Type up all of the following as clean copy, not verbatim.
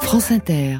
France Inter.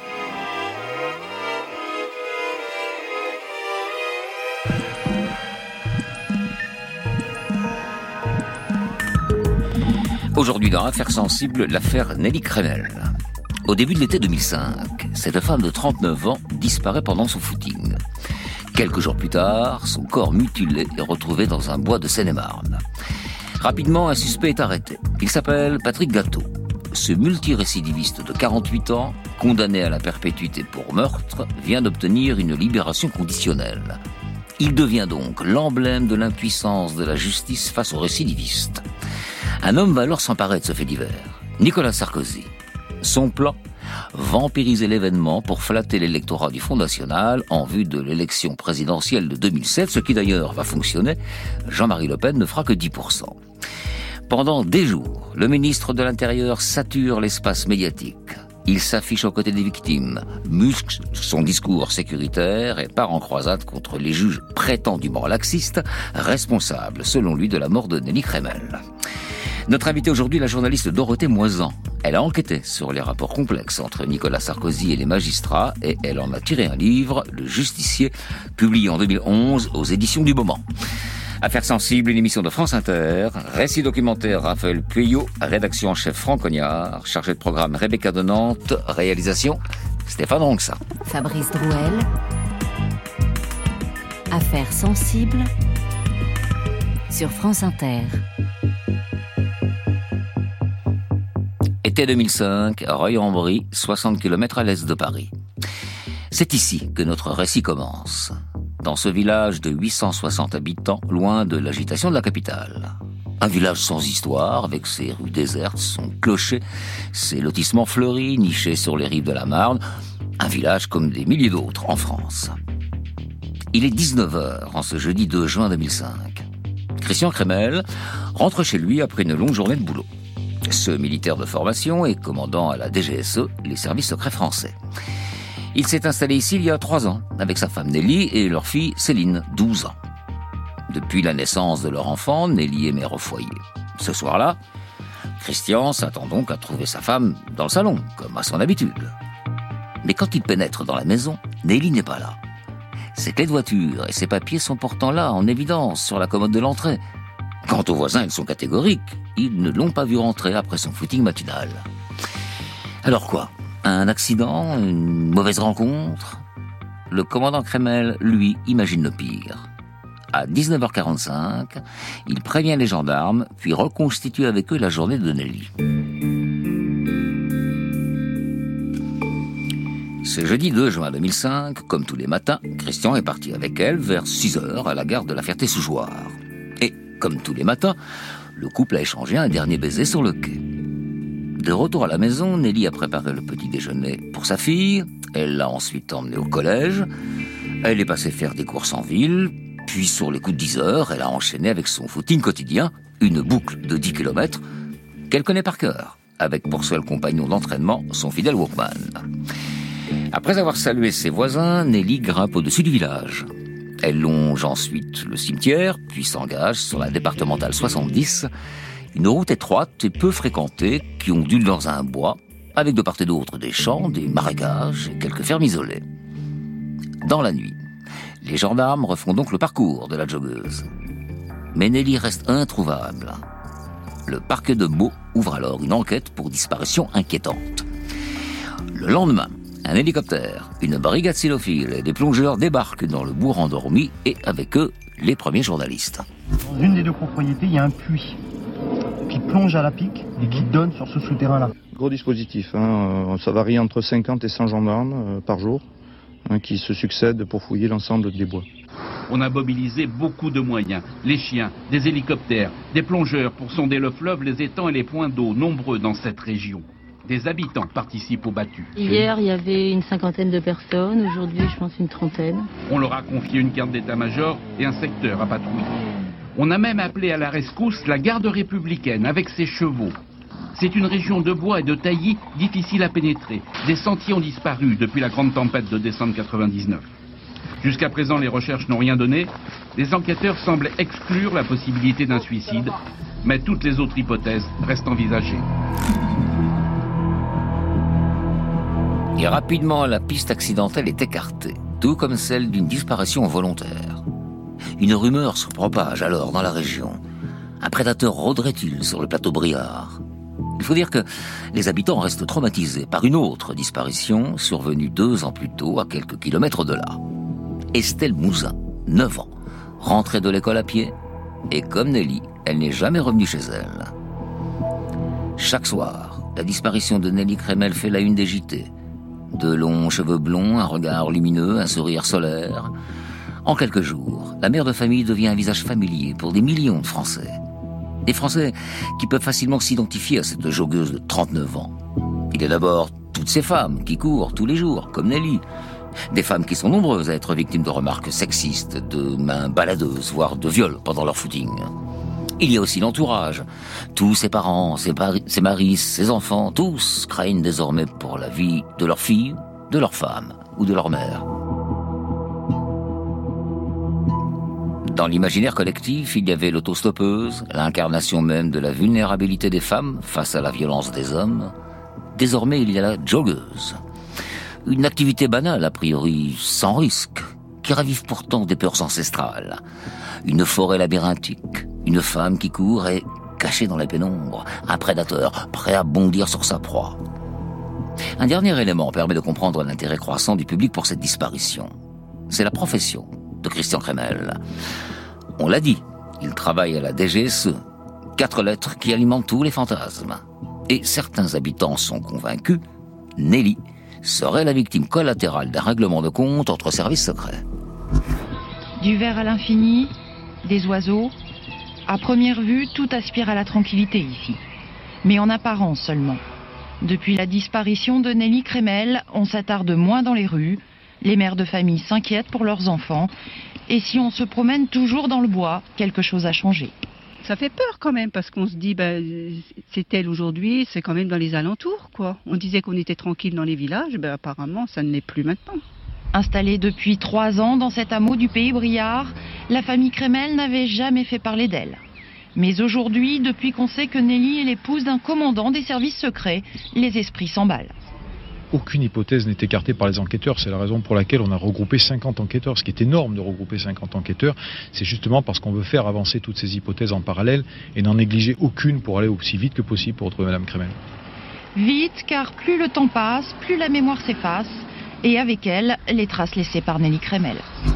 Aujourd'hui dans Affaires sensibles, l'affaire Nelly Cremel. Au début de l'été 2005, cette femme de 39 ans disparaît pendant son footing. Quelques jours plus tard, son corps mutilé est retrouvé dans un bois de Seine-et-Marne. Rapidement, un suspect est arrêté. Il s'appelle Patrick Gâteau. Ce multirécidiviste de 48 ans, condamné à la perpétuité pour meurtre, vient d'obtenir une libération conditionnelle. Il devient donc l'emblème de l'impuissance de la justice face aux récidivistes. Un homme va alors s'emparer de ce fait divers, Nicolas Sarkozy. Son plan ? Vampiriser l'événement pour flatter l'électorat du Front National en vue de l'élection présidentielle de 2007, ce qui d'ailleurs va fonctionner. Jean-Marie Le Pen ne fera que 10%. Pendant des jours, le ministre de l'Intérieur sature l'espace médiatique. Il s'affiche aux côtés des victimes, muscle son discours sécuritaire et part en croisade contre les juges prétendument laxistes, responsables, selon lui, de la mort de Nelly Cremel. Notre invitée aujourd'hui, la journaliste Dorothée Moisan. Elle a enquêté sur les rapports complexes entre Nicolas Sarkozy et les magistrats et elle en a tiré un livre, Le Justicier, publié en 2011 aux éditions du Moment. Affaires sensibles, une émission de France Inter, récit documentaire Raphaël Pueyo, rédaction en chef Franck Cognard, chargé de programme Rebecca de Nantes, réalisation Stéphane Ronxa. Fabrice Drouel. Affaires sensibles sur France Inter. Été 2005, Reuil-en-Brie, 60 km à l'est de Paris. C'est ici que notre récit commence. Dans ce village de 860 habitants, loin de l'agitation de la capitale. Un village sans histoire, avec ses rues désertes, son clocher, ses lotissements fleuris, nichés sur les rives de la Marne. Un village comme des milliers d'autres en France. Il est 19h en ce jeudi 2 juin 2005. Christian Cremel rentre chez lui après une longue journée de boulot. Ce militaire de formation est commandant à la DGSE, les services secrets français. Il s'est installé ici il y a 3 ans, avec sa femme Nelly et leur fille Céline, 12 ans. Depuis la naissance de leur enfant, Nelly est mère au foyer. Ce soir-là, Christian s'attend donc à trouver sa femme dans le salon, comme à son habitude. Mais quand il pénètre dans la maison, Nelly n'est pas là. Ses clés de voiture et ses papiers sont pourtant là, en évidence, sur la commode de l'entrée. Quant aux voisins, ils sont catégoriques. Ils ne l'ont pas vu rentrer après son footing matinal. Alors quoi ? Un accident ? Une mauvaise rencontre ? Le commandant Cremel, lui, imagine le pire. À 19h45, il prévient les gendarmes, puis reconstitue avec eux la journée de Nelly. Ce jeudi 2 juin 2005, comme tous les matins, Christian est parti avec elle vers 6h à la gare de la Ferté-sous-Jouarre. Et, comme tous les matins, le couple a échangé un dernier baiser sur le quai. De retour à la maison, Nelly a préparé le petit déjeuner pour sa fille. Elle l'a ensuite emmenée au collège. Elle est passée faire des courses en ville. Puis, sur les coups de 10h, elle a enchaîné avec son footing quotidien, une boucle de 10 km qu'elle connaît par cœur, avec pour seul compagnon d'entraînement son fidèle Walkman. Après avoir salué ses voisins, Nelly grimpe au-dessus du village. Elle longe ensuite le cimetière, puis s'engage sur la départementale 70, une route étroite et peu fréquentée qui ondule dans un bois, avec de part et d'autre des champs, des marécages et quelques fermes isolées. Dans la nuit, les gendarmes refont donc le parcours de la joggeuse. Mais Nelly reste introuvable. Le parquet de Meaux ouvre alors une enquête pour disparition inquiétante. Le lendemain, un hélicoptère, une brigade cynophiles et des plongeurs débarquent dans le bourg endormi et avec eux, les premiers journalistes. Dans une des 2 propriétés, il y a un puits qui plonge à la pique et qui donne sur ce souterrain-là. Gros dispositif, ça varie entre 50 et 100 gendarmes par jour qui se succèdent pour fouiller l'ensemble des bois. On a mobilisé beaucoup de moyens, les chiens, des hélicoptères, des plongeurs pour sonder le fleuve, les étangs et les points d'eau nombreux dans cette région. Des habitants participent aux battues. Hier, il y avait une 50aine de personnes. Aujourd'hui, je pense une 30aine. On leur a confié une carte d'état-major et un secteur à patrouiller. On a même appelé à la rescousse la garde républicaine avec ses chevaux. C'est une région de bois et de taillis difficile à pénétrer. Des sentiers ont disparu depuis la grande tempête de décembre 99. Jusqu'à présent, les recherches n'ont rien donné. Les enquêteurs semblent exclure la possibilité d'un suicide, mais toutes les autres hypothèses restent envisagées. Et rapidement, la piste accidentelle est écartée, tout comme celle d'une disparition volontaire. Une rumeur se propage alors dans la région. Un prédateur rôderait-il sur le plateau Briard ? Il faut dire que les habitants restent traumatisés par une autre disparition survenue 2 ans plus tôt, à quelques kilomètres de là. Estelle Mouzin, 9 ans, rentrée de l'école à pied, et comme Nelly, elle n'est jamais revenue chez elle. Chaque soir, la disparition de Nelly Crémel fait la une des JT. De longs cheveux blonds, un regard lumineux, un sourire solaire. En quelques jours, la mère de famille devient un visage familier pour des millions de Français. Des Français qui peuvent facilement s'identifier à cette joggeuse de 39 ans. Il y a d'abord toutes ces femmes qui courent tous les jours, comme Nelly. Des femmes qui sont nombreuses à être victimes de remarques sexistes, de mains baladeuses, voire de viols pendant leur footing. Il y a aussi l'entourage. Tous ses parents, ses maris, ses enfants, tous craignent désormais pour la vie de leur fille, de leur femme ou de leur mère. Dans l'imaginaire collectif, il y avait l'autostoppeuse, l'incarnation même de la vulnérabilité des femmes face à la violence des hommes. Désormais, il y a la joggeuse. Une activité banale, a priori sans risque, qui ravive pourtant des peurs ancestrales. Une forêt labyrinthique, une femme qui court et, cachée dans la pénombre, un prédateur prêt à bondir sur sa proie. Un dernier élément permet de comprendre l'intérêt croissant du public pour cette disparition. C'est la profession de Christian Crémel. On l'a dit, il travaille à la DGSE, 4 lettres qui alimentent tous les fantasmes. Et certains habitants sont convaincus, Nelly serait la victime collatérale d'un règlement de compte entre services secrets. Du verre à l'infini, des oiseaux. À première vue, tout aspire à la tranquillité ici. Mais en apparence seulement. Depuis la disparition de Nelly Crémel, on s'attarde moins dans les rues. Les mères de famille s'inquiètent pour leurs enfants. Et si on se promène toujours dans le bois, quelque chose a changé. Ça fait peur quand même, parce qu'on se dit, c'est elle aujourd'hui, c'est quand même dans les alentours, quoi. On disait qu'on était tranquille dans les villages, apparemment, ça ne l'est plus maintenant. Installée depuis 3 ans dans cet hameau du pays Briard, la famille Crémel n'avait jamais fait parler d'elle. Mais aujourd'hui, depuis qu'on sait que Nelly est l'épouse d'un commandant des services secrets, les esprits s'emballent. Aucune hypothèse n'est écartée par les enquêteurs. C'est la raison pour laquelle on a regroupé 50 enquêteurs. Ce qui est énorme de regrouper 50 enquêteurs, c'est justement parce qu'on veut faire avancer toutes ces hypothèses en parallèle et n'en négliger aucune pour aller aussi vite que possible pour retrouver Madame Crémel. Vite, car plus le temps passe, plus la mémoire s'efface, et avec elle, les traces laissées par Nelly Crémel.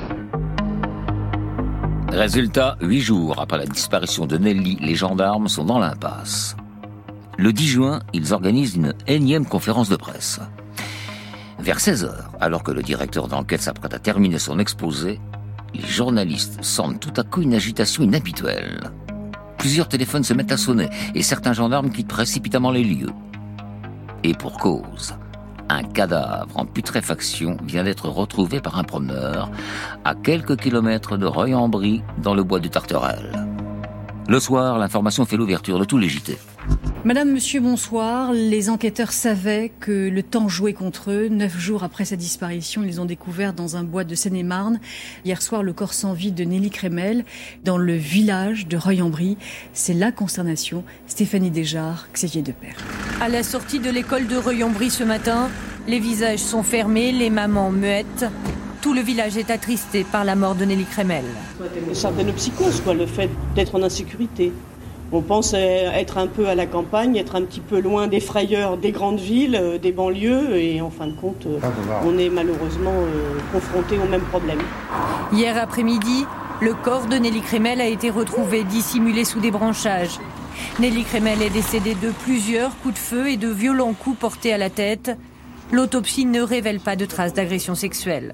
Résultat, 8 jours après la disparition de Nelly, les gendarmes sont dans l'impasse. Le 10 juin, ils organisent une énième conférence de presse. Vers 16h, alors que le directeur d'enquête s'apprête à terminer son exposé, les journalistes sentent tout à coup une agitation inhabituelle. Plusieurs téléphones se mettent à sonner et certains gendarmes quittent précipitamment les lieux. Et pour cause, un cadavre en putréfaction vient d'être retrouvé par un promeneur à quelques kilomètres de Reuil-en-Brie, dans le bois du Tarterel. Le soir, l'information fait l'ouverture de tous les JT. Madame, monsieur, bonsoir. Les enquêteurs savaient que le temps jouait contre eux. 9 jours après sa disparition, ils ont découvert dans un bois de Seine-et-Marne, hier soir, le corps sans vie de Nelly Crémel, dans le village de Reuil-en-Brie. C'est la consternation. Stéphanie Desjard, Xavier Depère. À la sortie de l'école de Reuil-en-Brie ce matin, les visages sont fermés, les mamans muettes. Tout le village est attristé par la mort de Nelly Crémel. Une certaine psychose, quoi, le fait d'être en insécurité. On pense être un peu à la campagne, être un petit peu loin des frayeurs des grandes villes, des banlieues, et en fin de compte, on est malheureusement confronté au même problème. Hier après-midi, le corps de Nelly Crémel a été retrouvé dissimulé sous des branchages. Nelly Crémel est décédée de plusieurs coups de feu et de violents coups portés à la tête. L'autopsie ne révèle pas de traces d'agression sexuelle.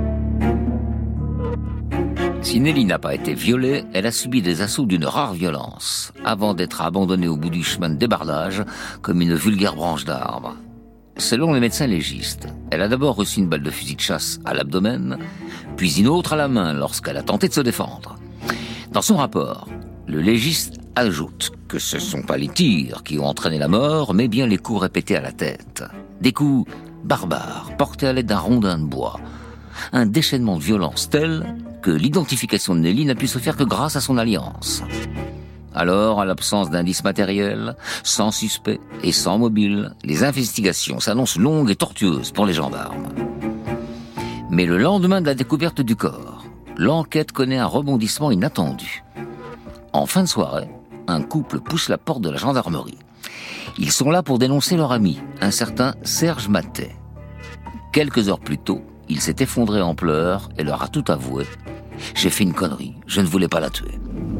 Si Nelly n'a pas été violée, elle a subi des assauts d'une rare violence, avant d'être abandonnée au bout du chemin de débardage comme une vulgaire branche d'arbre. Selon les médecins légistes, elle a d'abord reçu une balle de fusil de chasse à l'abdomen, puis une autre à la main lorsqu'elle a tenté de se défendre. Dans son rapport, le légiste ajoute que ce ne sont pas les tirs qui ont entraîné la mort, mais bien les coups répétés à la tête. Des coups barbares, portés à l'aide d'un rondin de bois. Un déchaînement de violence tel que l'identification de Nelly n'a pu se faire que grâce à son alliance. Alors, à l'absence d'indices matériels, sans suspect et sans mobile, les investigations s'annoncent longues et tortueuses pour les gendarmes. Mais le lendemain de la découverte du corps, l'enquête connaît un rebondissement inattendu. En fin de soirée, un couple pousse la porte de la gendarmerie. Ils sont là pour dénoncer leur ami, un certain Serge Matet. Quelques heures plus tôt, il s'est effondré en pleurs et leur a tout avoué. « J'ai fait une connerie, je ne voulais pas la tuer. »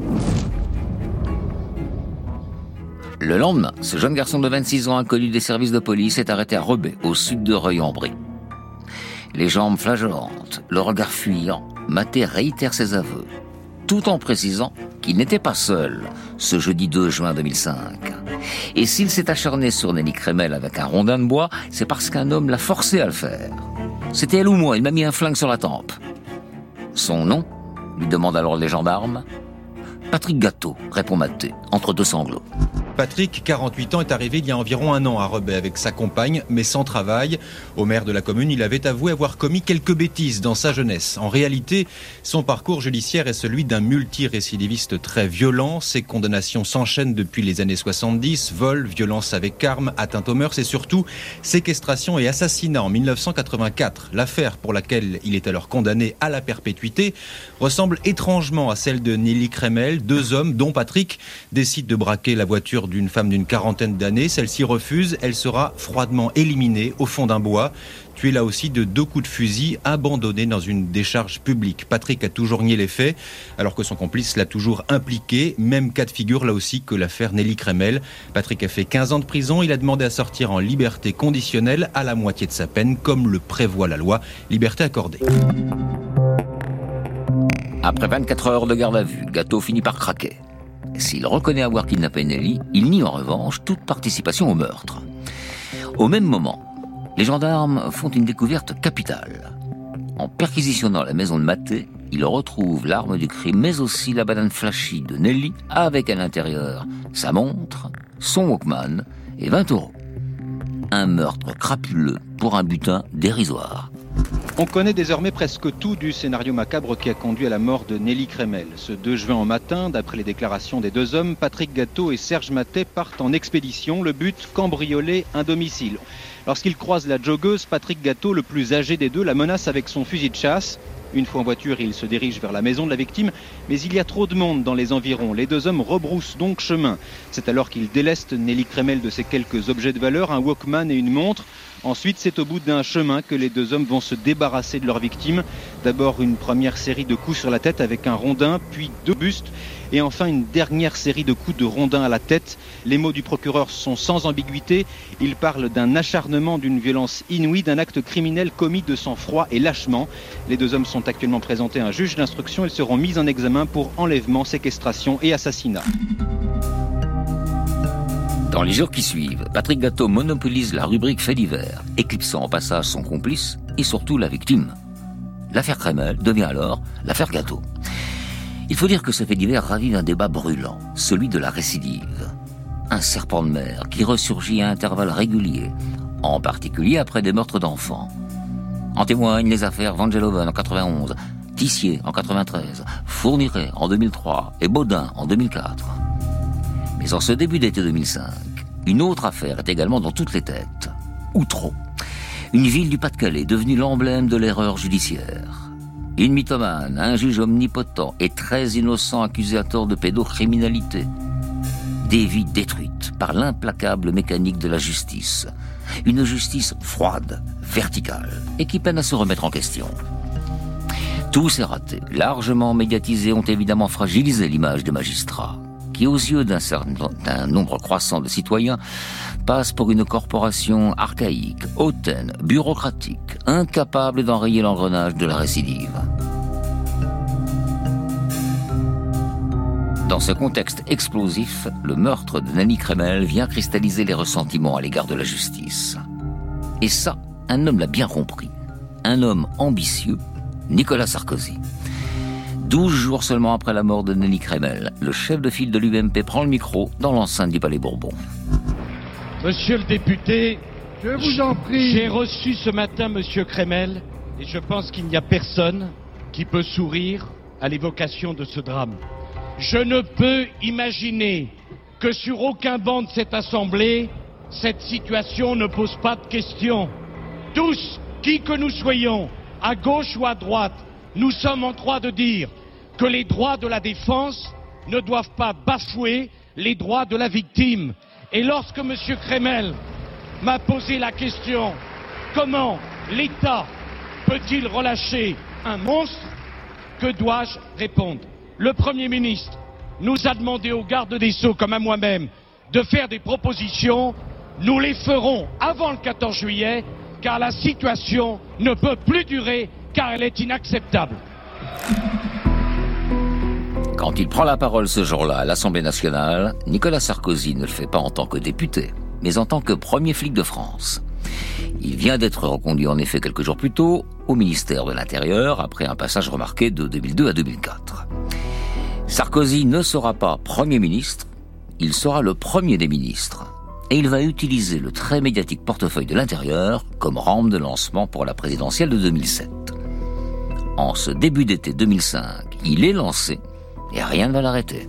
Le lendemain, ce jeune garçon de 26 ans inconnu des services de police est arrêté à Rebais, au sud de Reuil-en-Brie. Les jambes flageolantes, le regard fuyant, Matet réitère ses aveux, tout en précisant qu'il n'était pas seul ce jeudi 2 juin 2005. Et s'il s'est acharné sur Nelly Crémel avec un rondin de bois, c'est parce qu'un homme l'a forcé à le faire. C'était elle ou moi, il m'a mis un flingue sur la tempe. Son nom, lui demandent alors les gendarmes. Patrick Gâteau, répond Matet, entre deux sanglots. Patrick, 48 ans, est arrivé il y a environ un an à Rebais avec sa compagne, mais sans travail. Au maire de la commune, il avait avoué avoir commis quelques bêtises dans sa jeunesse. En réalité, son parcours judiciaire est celui d'un multirécidiviste très violent. Ses condamnations s'enchaînent depuis les années 70. Vol, violence avec arme, atteinte aux mœurs et surtout séquestration et assassinat en 1984. L'affaire pour laquelle il est alors condamné à la perpétuité ressemble étrangement à celle de Nelly Crémel. Deux hommes, dont Patrick, décident de braquer la voiture d'une femme d'une quarantaine d'années. Celle-ci refuse, elle sera froidement éliminée au fond d'un bois, tuée là aussi de 2 coups de fusil abandonnés dans une décharge publique. Patrick a toujours nié les faits, alors que son complice l'a toujours impliqué. Même cas de figure là aussi que l'affaire Nelly Crémel. Patrick a fait 15 ans de prison, il a demandé à sortir en liberté conditionnelle à la moitié de sa peine, comme le prévoit la loi, liberté accordée. Après 24 heures de garde à vue, Gâteau finit par craquer. S'il reconnaît avoir kidnappé Nelly, il nie en revanche toute participation au meurtre. Au même moment, les gendarmes font une découverte capitale. En perquisitionnant la maison de Matet, ils retrouvent l'arme du crime, mais aussi la banane flashy de Nelly, avec à l'intérieur sa montre, son Walkman et 20 €. Un meurtre crapuleux pour un butin dérisoire. On connaît désormais presque tout du scénario macabre qui a conduit à la mort de Nelly Crémel. Ce 2 juin au matin, d'après les déclarations des deux hommes, Patrick Gâteau et Serge Matet partent en expédition. Le but, cambrioler un domicile. Lorsqu'ils croisent la joggeuse, Patrick Gâteau, le plus âgé des deux, la menace avec son fusil de chasse. Une fois en voiture, il se dirige vers la maison de la victime, mais il y a trop de monde dans les environs. Les deux hommes rebroussent donc chemin. C'est alors qu'ils délestent Nelly Crémel de ses quelques objets de valeur, un Walkman et une montre. Ensuite, c'est au bout d'un chemin que les deux hommes vont se débarrasser de leur victime. D'abord une première série de coups sur la tête avec un rondin, puis 2 bustes, et enfin une dernière série de coups de rondin à la tête. Les mots du procureur sont sans ambiguïté. Il parle d'un acharnement, d'une violence inouïe, d'un acte criminel commis de sang-froid et lâchement. Les deux hommes sont actuellement présentés à un juge d'instruction. Ils seront mis en examen pour enlèvement, séquestration et assassinat. Dans les jours qui suivent, Patrick Gâteau monopolise la rubrique faits divers, éclipsant au passage son complice et surtout la victime. L'affaire Crémel devient alors l'affaire Gâteau. Il faut dire que ce fait divers ravive un débat brûlant, celui de la récidive. Un serpent de mer qui ressurgit à intervalles réguliers, en particulier après des meurtres d'enfants. En témoignent les affaires Vangeloven en 91, Tissier en 93, Fourniret en 2003 et Baudin en 2004. Mais en ce début d'été 2005, une autre affaire est également dans toutes les têtes. Outreau, une ville du Pas-de-Calais devenue l'emblème de l'erreur judiciaire. Une mythomane, un juge omnipotent et très innocent accusé à tort de pédocriminalité. Des vies détruites par l'implacable mécanique de la justice. Une justice froide, verticale et qui peine à se remettre en question. Tous ces ratés, largement médiatisés, ont évidemment fragilisé l'image des magistrats, qui, aux yeux d'un nombre croissant de citoyens, passe pour une corporation archaïque, hautaine, bureaucratique, incapable d'enrayer l'engrenage de la récidive. Dans ce contexte explosif, le meurtre de Nelly Crémel vient cristalliser les ressentiments à l'égard de la justice. Et ça, un homme l'a bien compris. Un homme ambitieux, Nicolas Sarkozy. 12 jours seulement après la mort de Nelly Crémel, le chef de file de l'UMP prend le micro dans l'enceinte du Palais Bourbon. Monsieur le député, je vous en prie. J'ai reçu ce matin Monsieur Crémel et je pense qu'il n'y a personne qui peut sourire à l'évocation de ce drame. Je ne peux imaginer que sur aucun banc de cette Assemblée, cette situation ne pose pas de question. Tous, qui que nous soyons, à gauche ou à droite, nous sommes en droit de dire que les droits de la défense ne doivent pas bafouer les droits de la victime. Et lorsque M. Kremel m'a posé la question, comment l'État peut-il relâcher un monstre, que dois-je répondre? Le Premier ministre nous a demandé au garde des Sceaux, comme à moi-même, de faire des propositions. Nous les ferons avant le 14 juillet, car la situation ne peut plus durer, car elle est inacceptable. Quand il prend la parole ce jour-là à l'Assemblée nationale, Nicolas Sarkozy ne le fait pas en tant que député, mais en tant que premier flic de France. Il vient d'être reconduit en effet quelques jours plus tôt au ministère de l'Intérieur, après un passage remarqué de 2002 à 2004. Sarkozy ne sera pas Premier ministre, il sera le premier des ministres. Et il va utiliser le très médiatique portefeuille de l'Intérieur comme rampe de lancement pour la présidentielle de 2007. En ce début d'été 2005, il est lancé et rien ne va l'arrêter.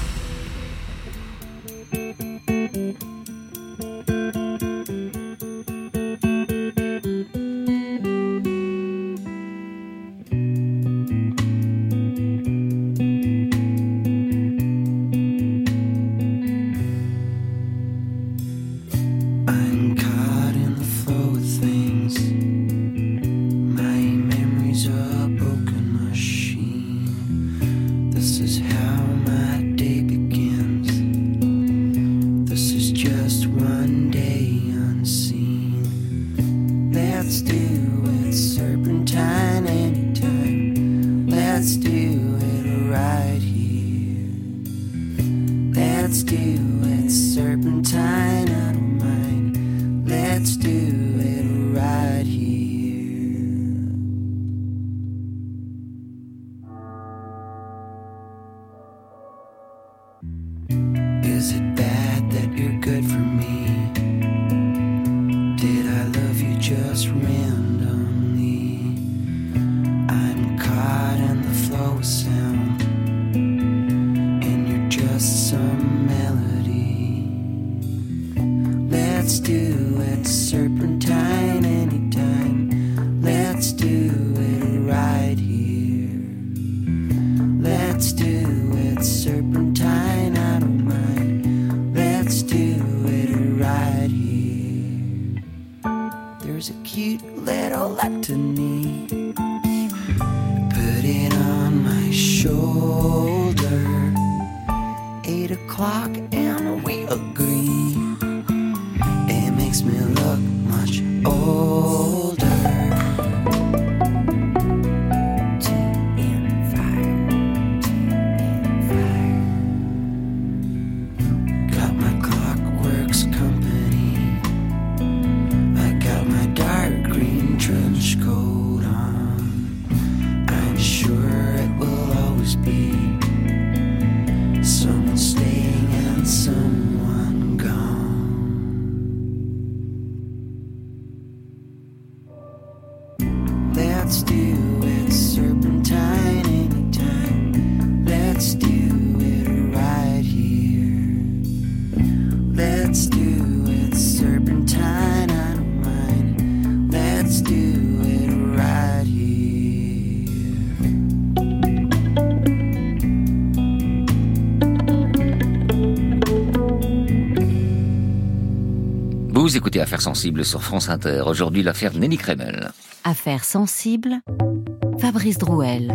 Vous écoutez Affaires sensibles sur France Inter. Aujourd'hui, l'affaire Nelly Kremel. Affaires sensibles, Fabrice Drouel.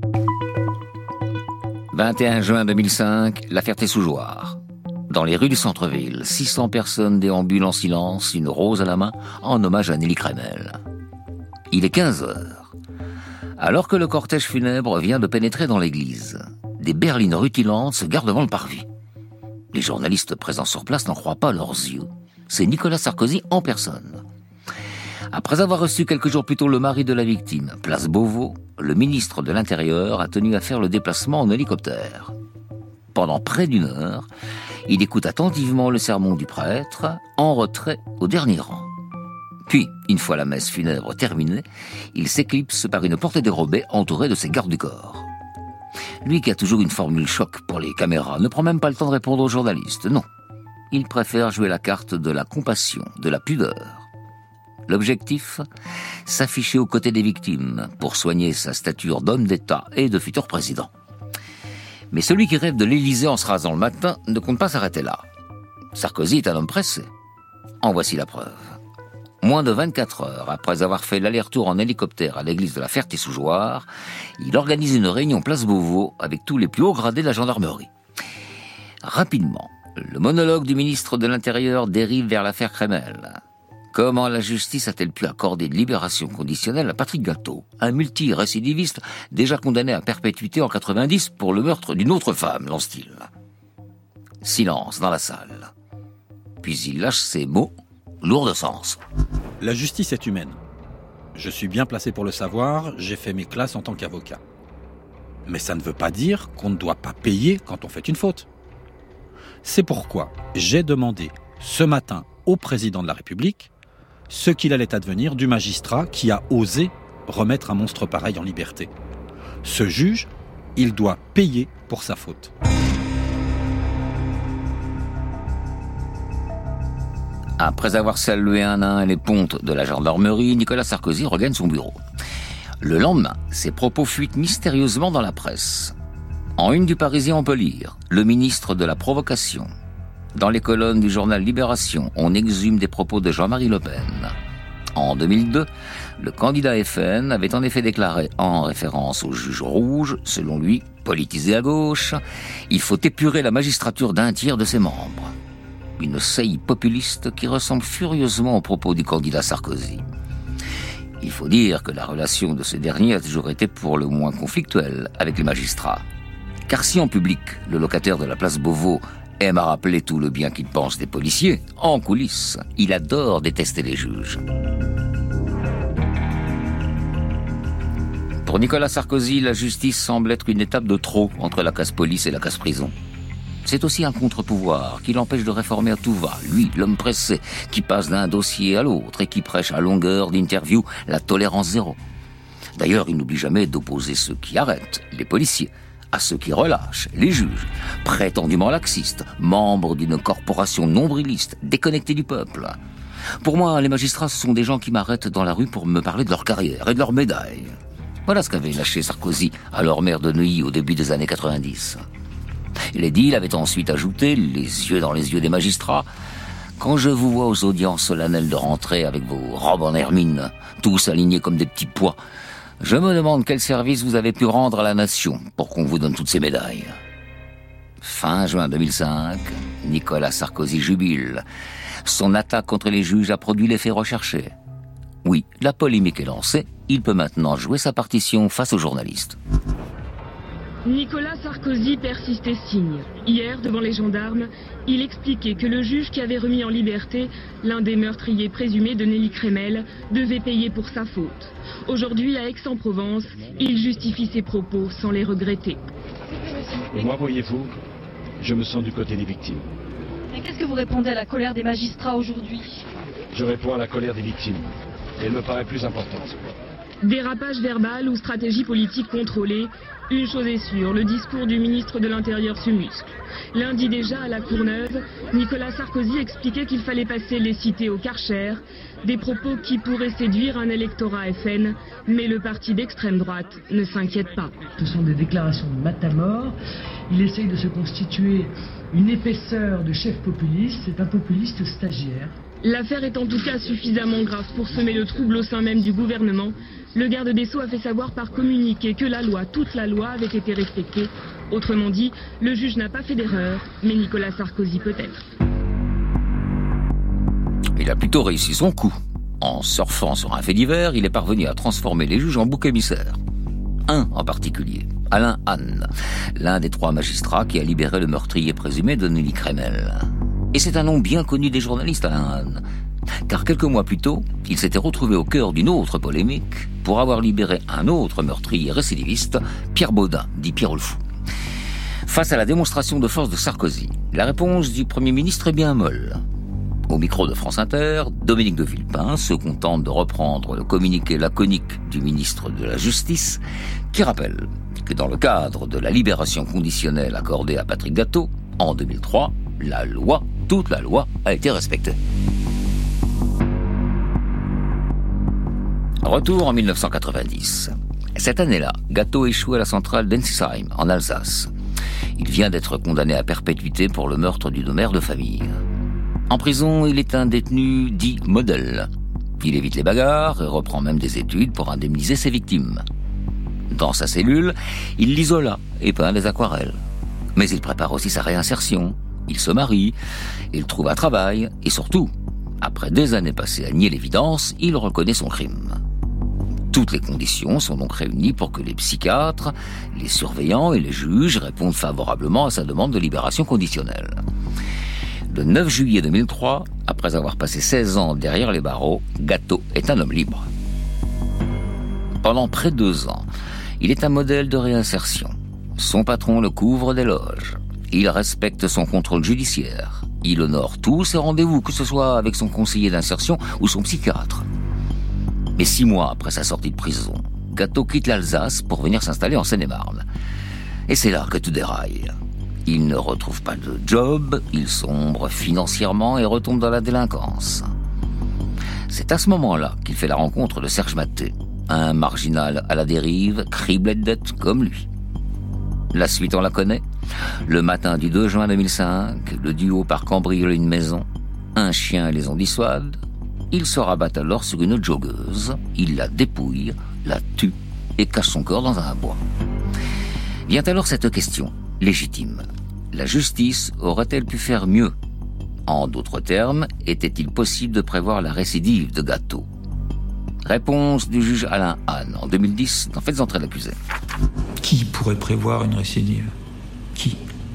21 juin 2005, la Ferté-sous-Jouarre. Dans les rues du centre-ville, 600 personnes déambulent en silence, une rose à la main, en hommage à Nelly Kremel. Il est 15 heures. Alors que le cortège funèbre vient de pénétrer dans l'église, des berlines rutilantes se garent devant le parvis. Les journalistes présents sur place n'en croient pas leurs yeux. C'est Nicolas Sarkozy en personne. Après avoir reçu quelques jours plus tôt le mari de la victime, place Beauvau, le ministre de l'Intérieur a tenu à faire le déplacement en hélicoptère. Pendant près d'une heure, il écoute attentivement le sermon du prêtre, en retrait au dernier rang. Puis, une fois la messe funèbre terminée, il s'éclipse par une porte dérobée entourée de ses gardes du corps. Lui qui a toujours une formule choc pour les caméras, ne prend même pas le temps de répondre aux journalistes, non. Il préfère jouer la carte de la compassion, de la pudeur. L'objectif, s'afficher aux côtés des victimes pour soigner sa stature d'homme d'État et de futur président. Mais celui qui rêve de l'Élysée en se rasant le matin ne compte pas s'arrêter là. Sarkozy est un homme pressé. En voici la preuve. Moins de 24 heures après avoir fait l'aller-retour en hélicoptère à l'église de la Ferté-sous-Jouarre, il organise une réunion place Beauvau avec tous les plus hauts gradés de la gendarmerie. Rapidement, le monologue du ministre de l'Intérieur dérive vers l'affaire Kremel. Comment la justice a-t-elle pu accorder de libération conditionnelle à Patrick Gâteau, un multirécidiviste déjà condamné à perpétuité en 90 pour le meurtre d'une autre femme, lance-t-il. Silence dans la salle. Puis il lâche ces mots, lourds de sens. La justice est humaine. Je suis bien placé pour le savoir, j'ai fait mes classes en tant qu'avocat. Mais ça ne veut pas dire qu'on ne doit pas payer quand on fait une faute. C'est pourquoi j'ai demandé ce matin au président de la République ce qu'il allait advenir du magistrat qui a osé remettre un monstre pareil en liberté. Ce juge, il doit payer pour sa faute. Après avoir salué un à un les pontes de la gendarmerie, Nicolas Sarkozy regagne son bureau. Le lendemain, ses propos fuitent mystérieusement dans la presse. En une du Parisien, on peut lire « Le ministre de la provocation ». Dans les colonnes du journal Libération, on exhume des propos de Jean-Marie Le Pen. En 2002, le candidat FN avait en effet déclaré, en référence au juge rouge, selon lui, politisé à gauche, il faut épurer la magistrature d'un tiers de ses membres. Une saillie populiste qui ressemble furieusement aux propos du candidat Sarkozy. Il faut dire que la relation de ce dernier a toujours été pour le moins conflictuelle avec les magistrats. Car si en public, le locataire de la place Beauvau aime à rappeler tout le bien qu'il pense des policiers, en coulisses, il adore détester les juges. Pour Nicolas Sarkozy, la justice semble être une étape de trop entre la case police et la case prison. C'est aussi un contre-pouvoir qui l'empêche de réformer à tout va, lui, l'homme pressé, qui passe d'un dossier à l'autre et qui prêche à longueur d'interview la tolérance zéro. D'ailleurs, il n'oublie jamais d'opposer ceux qui arrêtent, les policiers, à ceux qui relâchent, les juges, prétendument laxistes, membres d'une corporation nombriliste, déconnectés du peuple. Pour moi, les magistrats, ce sont des gens qui m'arrêtent dans la rue pour me parler de leur carrière et de leurs médailles. Voilà ce qu'avait lâché Sarkozy, alors maire de Neuilly au début des années 90. L'édile avait ensuite ajouté, les yeux dans les yeux des magistrats, « Quand je vous vois aux audiences solennelles de rentrée avec vos robes en hermine, tous alignés comme des petits pois, je me demande quel service vous avez pu rendre à la nation pour qu'on vous donne toutes ces médailles. » Fin juin 2005, Nicolas Sarkozy jubile. Son attaque contre les juges a produit l'effet recherché. Oui, la polémique est lancée, il peut maintenant jouer sa partition face aux journalistes. Nicolas Sarkozy persiste et signe. Hier, devant les gendarmes, il expliquait que le juge qui avait remis en liberté l'un des meurtriers présumés de Nelly Kremel devait payer pour sa faute. Aujourd'hui, à Aix-en-Provence, il justifie ses propos sans les regretter. Et moi, voyez-vous, je me sens du côté des victimes. Mais qu'est-ce que vous répondez à la colère des magistrats aujourd'hui? Je réponds à la colère des victimes. Elle me paraît plus importante. Dérapage verbal ou stratégie politique contrôlée, une chose est sûre, le discours du ministre de l'Intérieur se muscle. Lundi déjà, à la Courneuve, Nicolas Sarkozy expliquait qu'il fallait passer les cités au Karcher, des propos qui pourraient séduire un électorat FN, mais le parti d'extrême droite ne s'inquiète pas. Ce sont des déclarations de matamor. Il essaye de se constituer une épaisseur de chef populiste, c'est un populiste stagiaire. L'affaire est en tout cas suffisamment grave pour semer le trouble au sein même du gouvernement. Le garde des Sceaux a fait savoir par communiqué que la loi, toute la loi, avait été respectée. Autrement dit, le juge n'a pas fait d'erreur, mais Nicolas Sarkozy peut-être. Il a plutôt réussi son coup. En surfant sur un fait divers, il est parvenu à transformer les juges en boucs émissaires. Un en particulier, Alain Hahn, l'un des 3 magistrats qui a libéré le meurtrier présumé de Nelly Kremel. Et c'est un nom bien connu des journalistes, Alain Hahn. Car quelques mois plus tôt, il s'était retrouvé au cœur d'une autre polémique pour avoir libéré un autre meurtrier récidiviste, Pierre Baudin, dit Pierre le Fou. Face à la démonstration de force de Sarkozy, la réponse du Premier ministre est bien molle. Au micro de France Inter, Dominique de Villepin se contente de reprendre le communiqué laconique du ministre de la Justice, qui rappelle que dans le cadre de la libération conditionnelle accordée à Patrick Gateau, en 2003, toute la loi a été respectée. Retour en 1990. Cette année-là, Gateau échoue à la centrale d'Ensisheim, en Alsace. Il vient d'être condamné à perpétuité pour le meurtre d'une mère de famille. En prison, il est un détenu dit modèle. Il évite les bagarres et reprend même des études pour indemniser ses victimes. Dans sa cellule, il l'isola et peint des aquarelles. Mais il prépare aussi sa réinsertion. Il se marie, il trouve un travail et surtout, après des années passées à nier l'évidence, il reconnaît son crime. Toutes les conditions sont donc réunies pour que les psychiatres, les surveillants et les juges répondent favorablement à sa demande de libération conditionnelle. Le 9 juillet 2003, après avoir passé 16 ans derrière les barreaux, Gateau est un homme libre. Pendant près de 2 ans, il est un modèle de réinsertion. Son patron le couvre d'éloges. Il respecte son contrôle judiciaire. Il honore tous ses rendez-vous, que ce soit avec son conseiller d'insertion ou son psychiatre. Mais 6 mois après sa sortie de prison, Gateau quitte l'Alsace pour venir s'installer en Seine-et-Marne. Et c'est là que tout déraille. Il ne retrouve pas de job, il sombre financièrement et retombe dans la délinquance. C'est à ce moment-là qu'il fait la rencontre de Serge Mathé, un marginal à la dérive, criblé de dettes comme lui. La suite, on la connaît. Le matin du 2 juin 2005, le duo part cambrioler une maison. Un chien les en dissuade. Ils se rabattent alors sur une joggeuse. Ils la dépouillent, la tuent et cachent son corps dans un bois. Vient alors cette question, légitime. La justice aurait-elle pu faire mieux? En d'autres termes, était-il possible de prévoir la récidive de Gateau? Réponse du juge Alain Hahn en 2010 dans Faites entrer l'accusé. Qui pourrait prévoir une récidive? Qui?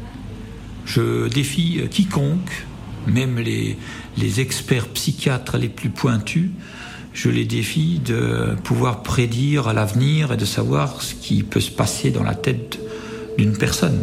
Je défie quiconque, même les experts psychiatres les plus pointus, je les défie de pouvoir prédire à l'avenir et de savoir ce qui peut se passer dans la tête d'une personne.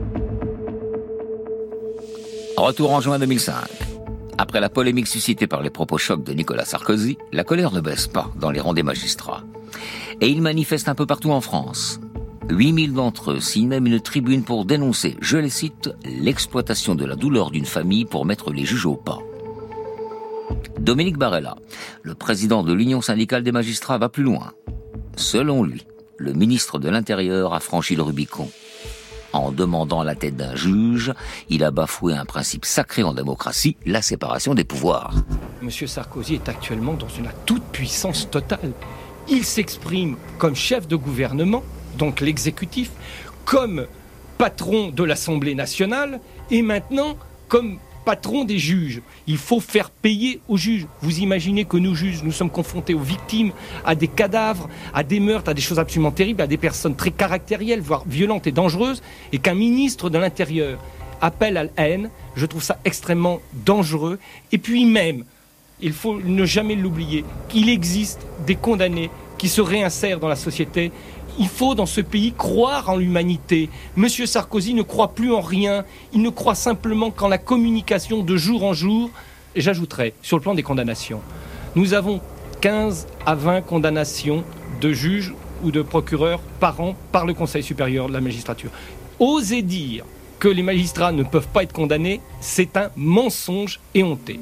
Retour en juin 2005. Après la polémique suscitée par les propos chocs de Nicolas Sarkozy, la colère ne baisse pas dans les rangs des magistrats. Et ils manifestent un peu partout en France. 8000 d'entre eux signent même une tribune pour dénoncer, je les cite, l'exploitation de la douleur d'une famille pour mettre les juges au pas. Dominique Barella, le président de l'Union syndicale des magistrats, va plus loin. Selon lui, le ministre de l'Intérieur a franchi le Rubicon. En demandant la tête d'un juge, il a bafoué un principe sacré en démocratie, la séparation des pouvoirs. Monsieur Sarkozy est actuellement dans une toute-puissance totale. Il s'exprime comme chef de gouvernement, donc l'exécutif, comme patron de l'Assemblée nationale et maintenant comme patron des juges. Il faut faire payer aux juges. Vous imaginez que nous, juges, nous sommes confrontés aux victimes, à des cadavres, à des meurtres, à des choses absolument terribles, à des personnes très caractérielles, voire violentes et dangereuses, et qu'un ministre de l'Intérieur appelle à la haine. Je trouve ça extrêmement dangereux. Et puis même, il faut ne jamais l'oublier, qu'il existe des condamnés qui se réinsèrent dans la société. Il faut dans ce pays croire en l'humanité. Monsieur Sarkozy ne croit plus en rien. Il ne croit simplement qu'en la communication de jour en jour. Et j'ajouterai, sur le plan des condamnations, nous avons 15 à 20 condamnations de juges ou de procureurs par an par le Conseil supérieur de la magistrature. Oser dire que les magistrats ne peuvent pas être condamnés, c'est un mensonge éhonté.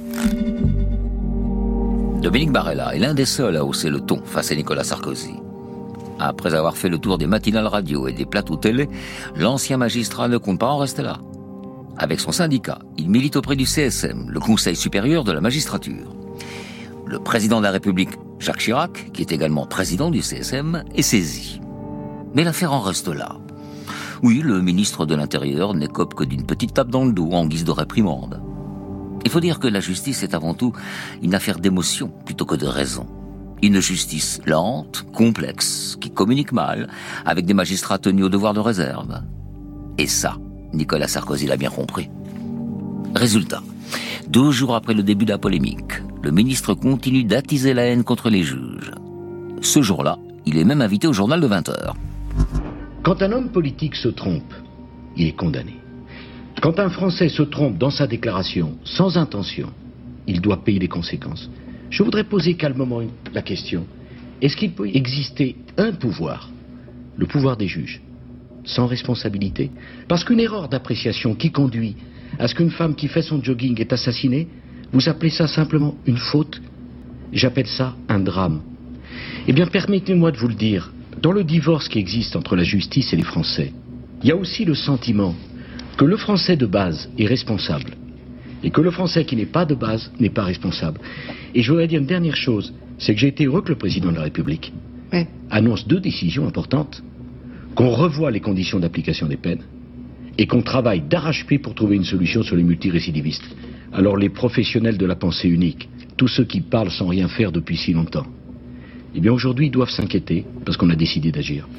Dominique Barella est l'un des seuls à hausser le ton face à Nicolas Sarkozy. Après avoir fait le tour des matinales radio et des plateaux télé, l'ancien magistrat ne compte pas en rester là. Avec son syndicat, il milite auprès du CSM, le Conseil supérieur de la magistrature. Le président de la République, Jacques Chirac, qui est également président du CSM, est saisi. Mais l'affaire en reste là. Oui, le ministre de l'Intérieur n'écope que d'une petite tape dans le dos en guise de réprimande. Il faut dire que la justice est avant tout une affaire d'émotion plutôt que de raison. Une justice lente, complexe, qui communique mal, avec des magistrats tenus au devoir de réserve. Et ça, Nicolas Sarkozy l'a bien compris. Résultat, 2 jours après le début de la polémique, le ministre continue d'attiser la haine contre les juges. Ce jour-là, il est même invité au journal de 20h. Quand un homme politique se trompe, il est condamné. Quand un Français se trompe dans sa déclaration sans intention, il doit payer les conséquences. Je voudrais poser calmement la question. Est-ce qu'il peut exister un pouvoir, le pouvoir des juges, sans responsabilité. Parce qu'une erreur d'appréciation qui conduit à ce qu'une femme qui fait son jogging est assassinée, vous appelez ça simplement une faute? J'appelle ça un drame. Eh bien, permettez-moi de vous le dire, dans le divorce qui existe entre la justice et les Français, il y a aussi le sentiment que le Français de base est responsable et que le Français qui n'est pas de base n'est pas responsable. Et je voudrais dire une dernière chose, c'est que j'ai été heureux que le président de la République annonce 2 décisions importantes, qu'on revoie les conditions d'application des peines et qu'on travaille d'arrache-pied pour trouver une solution sur les multirécidivistes. Alors les professionnels de la pensée unique, tous ceux qui parlent sans rien faire depuis si longtemps, eh bien aujourd'hui ils doivent s'inquiéter parce qu'on a décidé d'agir.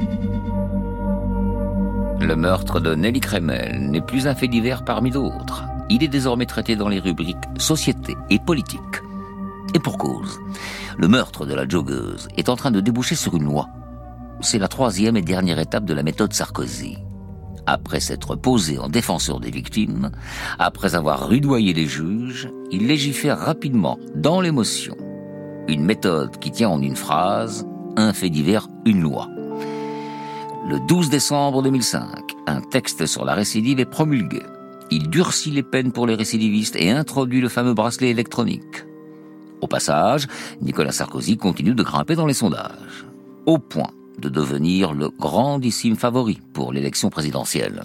Le meurtre de Nelly Cremel n'est plus un fait divers parmi d'autres. Il est désormais traité dans les rubriques société et politique. Et pour cause, le meurtre de la joggeuse est en train de déboucher sur une loi. C'est la 3e et dernière étape de la méthode Sarkozy. Après s'être posé en défenseur des victimes, après avoir rudoyé les juges, il légifère rapidement, dans l'émotion. Une méthode qui tient en une phrase, un fait divers, une loi. Le 12 décembre 2005, un texte sur la récidive est promulgué. Il durcit les peines pour les récidivistes et introduit le fameux bracelet électronique. Au passage, Nicolas Sarkozy continue de grimper dans les sondages, au point de devenir le grandissime favori pour l'élection présidentielle.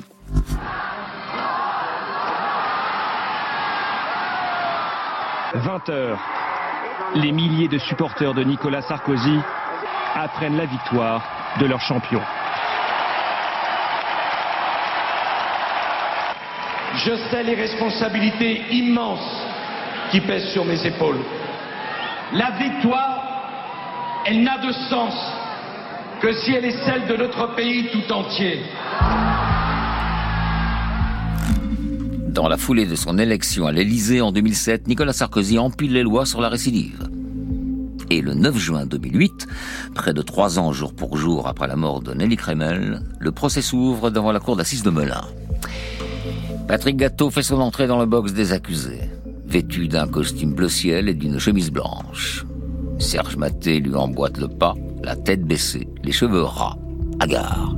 « 20h, les milliers de supporters de Nicolas Sarkozy apprennent la victoire de leur champion. Je sais les responsabilités immenses qui pèsent sur mes épaules. La victoire, elle n'a de sens que si elle est celle de notre pays tout entier. » Dans la foulée de son élection à l'Élysée en 2007, Nicolas Sarkozy empile les lois sur la récidive. Et le 9 juin 2008, près de 3 ans jour pour jour après la mort de Nelly Cremel, le procès s'ouvre devant la cour d'assises de Melun. Patrick Gateau fait son entrée dans le box des accusés, vêtu d'un costume bleu ciel et d'une chemise blanche. Serge Mathé lui emboîte le pas, la tête baissée, les cheveux ras, hagard.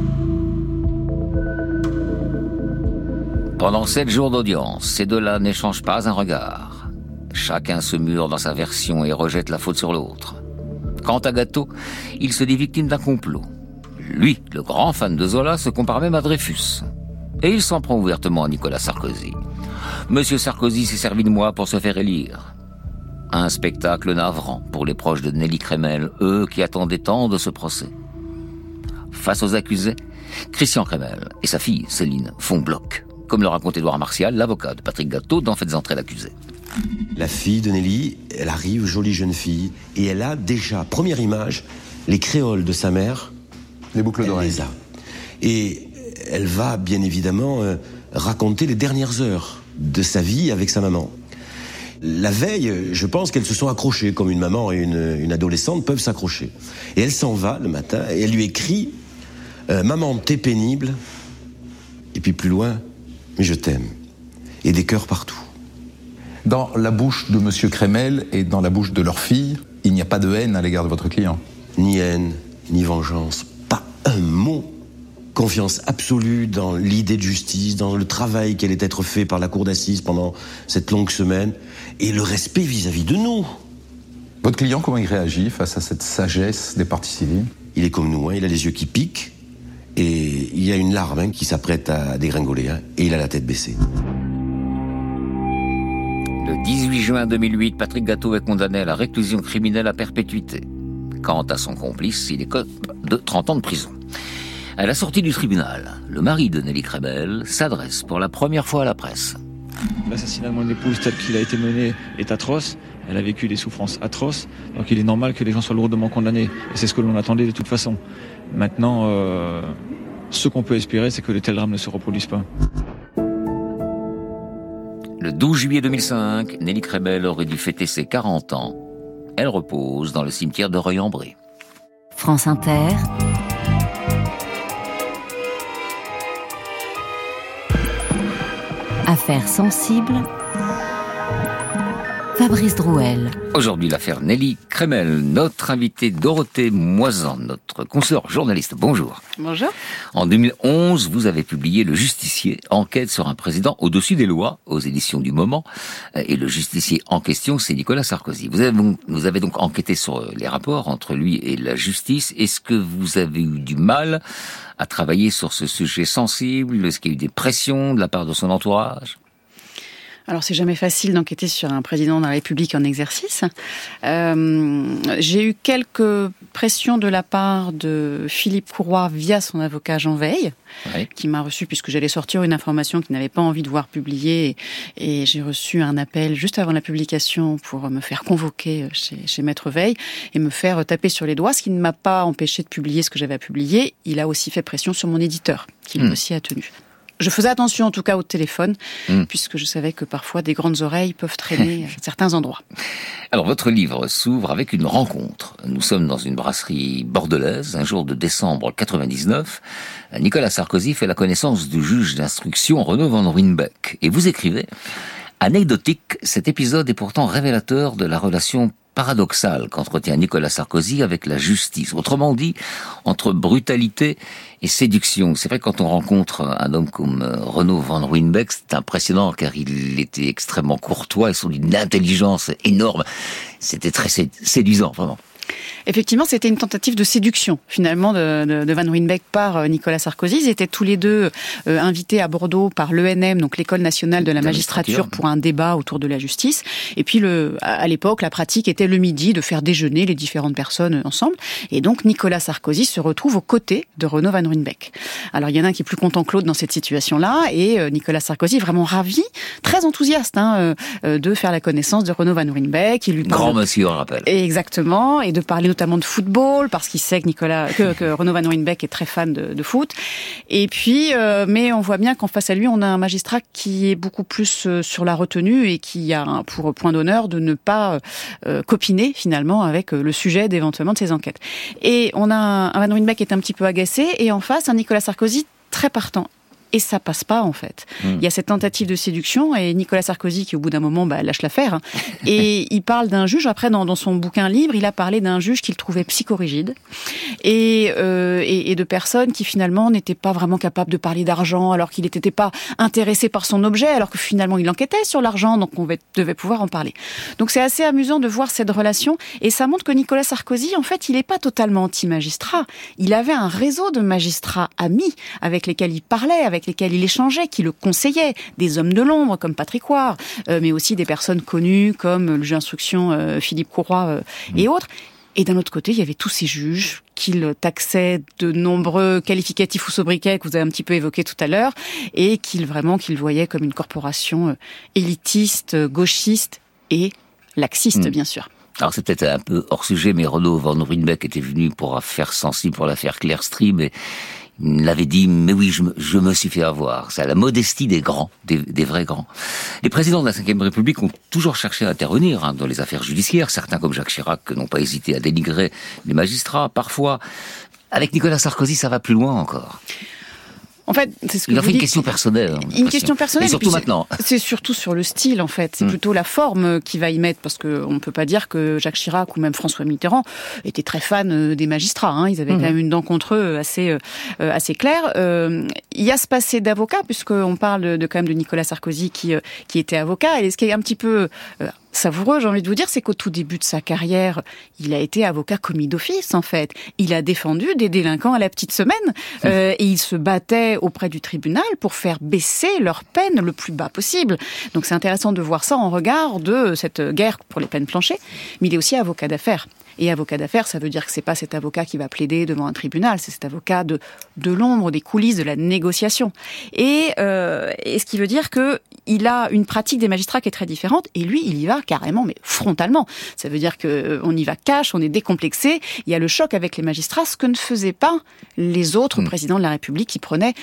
Pendant 7 jours d'audience, ces deux-là n'échangent pas un regard. Chacun se mure dans sa version et rejette la faute sur l'autre. Quant à Gateau, il se dit victime d'un complot. Lui, le grand fan de Zola, se compare même à Dreyfus. Et il s'en prend ouvertement à Nicolas Sarkozy. Monsieur Sarkozy s'est servi de moi pour se faire élire. Un spectacle navrant pour les proches de Nelly Cremel, eux qui attendaient tant de ce procès. Face aux accusés, Christian Cremel et sa fille Céline font bloc. Comme le raconte Édouard Martial, l'avocat de Patrick Gateau, dans Faites entrer l'accusé. La fille de Nelly, elle arrive, jolie jeune fille, et elle a déjà, première image, les créoles de sa mère. Les boucles d'oreilles. Elle les a. Et elle va, bien évidemment, raconter les dernières heures de sa vie avec sa maman. La veille, je pense qu'elles se sont accrochées, comme une maman et une adolescente peuvent s'accrocher. Et elle s'en va le matin, et elle lui écrit « Maman, t'es pénible », et puis plus loin, « Mais je t'aime », et des cœurs partout. Dans la bouche de M. Cremel et dans la bouche de leur fille, il n'y a pas de haine à l'égard de votre client? Ni haine, ni vengeance, pas un mot. Confiance absolue dans l'idée de justice, dans le travail qui allait être fait par la cour d'assises pendant cette longue semaine, et le respect vis-à-vis de nous. Votre client, comment il réagit face à cette sagesse des parties civiles? Il est comme nous, hein, il a les yeux qui piquent, et il y a une larme qui s'apprête à dégringoler, hein, et il a la tête baissée. Le 18 juin 2008, Patrick Gateau est condamné à la réclusion criminelle à perpétuité. Quant à son complice, il écope de 30 ans de prison. À la sortie du tribunal, le mari de Nelly Cremel s'adresse pour la première fois à la presse. L'assassinat de mon épouse tel qu'il a été mené est atroce. Elle a vécu des souffrances atroces. Donc il est normal que les gens soient lourdement condamnés. Et c'est ce que l'on attendait de toute façon. Maintenant, ce qu'on peut espérer, c'est que de tels drames ne se reproduisent pas. Le 12 juillet 2005, Nelly Cremel aurait dû fêter ses 40 ans. Elle repose dans le cimetière de Reuil-en-Brie. France Inter. Affaires sensibles. Fabrice Fabrice Drouel. Aujourd'hui, l'affaire Nelly Cremel. Notre invitée Dorothée Moisan, notre consoeur journaliste. Bonjour. Bonjour. En 2011, vous avez publié Le Justicier, enquête sur un président au-dessus des lois, aux éditions du Moment. Et le justicier en question, c'est Nicolas Sarkozy. Vous avez donc enquêté sur les rapports entre lui et la justice. Est-ce que vous avez eu du mal à travailler sur ce sujet sensible? Est-ce qu'il y a eu des pressions de la part de son entourage? Alors, c'est jamais facile d'enquêter sur un président de la République en exercice. J'ai eu quelques pressions de la part de Philippe Courroy via son avocat Jean Veil, qui m'a reçu puisque j'allais sortir une information qu'il n'avait pas envie de voir publiée. Et j'ai reçu un appel juste avant la publication pour me faire convoquer chez Maître Veil et me faire taper sur les doigts, ce qui ne m'a pas empêché de publier ce que j'avais à publier. Il a aussi fait pression sur mon éditeur, qui lui aussi a tenu. Je faisais attention en tout cas au téléphone, puisque je savais que parfois des grandes oreilles peuvent traîner à certains endroits. Alors votre livre s'ouvre avec une rencontre. Nous sommes dans une brasserie bordelaise, un jour de décembre 99. Nicolas Sarkozy fait la connaissance du juge d'instruction Renaud Van Ruijnbeek. Et vous écrivez: anecdotique, cet épisode est pourtant révélateur de la relation paradoxale qu'entretient Nicolas Sarkozy avec la justice. Autrement dit, entre brutalité et séduction. C'est vrai que quand on rencontre un homme comme Renaud Van Ruijnbeek, c'est impressionnant car il était extrêmement courtois et son intelligence énorme. C'était très séduisant, vraiment. Effectivement, c'était une tentative de séduction, finalement, de Van Ruijnbeek par Nicolas Sarkozy. Ils étaient tous les deux invités à Bordeaux par l'ENM, donc l'École nationale de la magistrature, pour un débat autour de la justice. Et puis, à l'époque, la pratique était le midi de faire déjeuner les différentes personnes ensemble. Et donc, Nicolas Sarkozy se retrouve aux côtés de Renaud Van Ruijnbeek. Alors, il y en a un qui est plus content que l'autre dans cette situation-là. Et Nicolas Sarkozy est vraiment ravi, très enthousiaste, de faire la connaissance de Renaud Van Ruijnbeek. Il lui parle grand monsieur, on rappelle. Exactement. Et de parler notamment de football, parce qu'il sait que Renaud Van Ruijnbeek est très fan de foot. Et puis, mais on voit bien qu'en face à lui, on a un magistrat qui est beaucoup plus sur la retenue et qui a pour point d'honneur de ne pas copiner finalement avec le sujet d'éventuellement de ses enquêtes. Et on a un Van Ruijnbeek qui est un petit peu agacé, et en face, un Nicolas Sarkozy très partant. Et ça passe pas, en fait. Il y a cette tentative de séduction, et Nicolas Sarkozy, qui au bout d'un moment lâche l'affaire, et il parle d'un juge. Après, dans son bouquin libre, il a parlé d'un juge qu'il trouvait psychorigide, et de personnes qui finalement n'étaient pas vraiment capables de parler d'argent, alors qu'il n'était pas intéressé par son objet, alors que finalement il enquêtait sur l'argent, donc on devait pouvoir en parler. Donc c'est assez amusant de voir cette relation, et ça montre que Nicolas Sarkozy, en fait, il n'est pas totalement anti-magistrat. Il avait un réseau de magistrats amis avec lesquels il parlait, avec lesquels il échangeait, qui le conseillaient, des hommes de l'ombre comme Patrick Roire, mais aussi des personnes connues comme le juge d'instruction Philippe Courroy et autres. Et d'un autre côté, il y avait tous ces juges qu'il taxait de nombreux qualificatifs ou sobriquets que vous avez un petit peu évoqués tout à l'heure, et qu'il voyait comme une corporation élitiste, gauchiste et laxiste, bien sûr. Alors c'est peut-être un peu hors sujet, mais Renaud Van Ruijnbeek était venu pour affaire sensible pour l'affaire Claire Stream, et il l'avait dit, mais oui, je me suis fait avoir. C'est la modestie des grands, des vrais grands. Les présidents de la Ve République ont toujours cherché à intervenir dans les affaires judiciaires. Certains, comme Jacques Chirac, n'ont pas hésité à dénigrer les magistrats. Parfois, avec Nicolas Sarkozy, ça va plus loin encore. En fait, c'est ce que il a fait une question personnelle. Une question personnelle. Et surtout maintenant. C'est surtout sur le style, en fait. C'est plutôt la forme qui va y mettre, parce qu'on ne peut pas dire que Jacques Chirac ou même François Mitterrand étaient très fans des magistrats. Ils avaient quand même une dent contre eux assez claire. Il y a ce passé d'avocat, puisqu'on parle quand même de Nicolas Sarkozy qui était avocat. Et ce qui est un petit peu savoureux, j'ai envie de vous dire, c'est qu'au tout début de sa carrière, il a été avocat commis d'office, en fait. Il a défendu des délinquants à la petite semaine, et il se battait auprès du tribunal pour faire baisser leur peine le plus bas possible. Donc c'est intéressant de voir ça en regard de cette guerre pour les peines planchées, mais il est aussi avocat d'affaires. Et avocat d'affaires, ça veut dire que c'est pas cet avocat qui va plaider devant un tribunal, c'est cet avocat de l'ombre, des coulisses, de la négociation. Et ce qui veut dire que il a une pratique des magistrats qui est très différente, et lui, il y va carrément, mais frontalement. Ça veut dire qu'on y va cash, on est décomplexé. Il y a le choc avec les magistrats, ce que ne faisaient pas les autres présidents de la République qui prenaient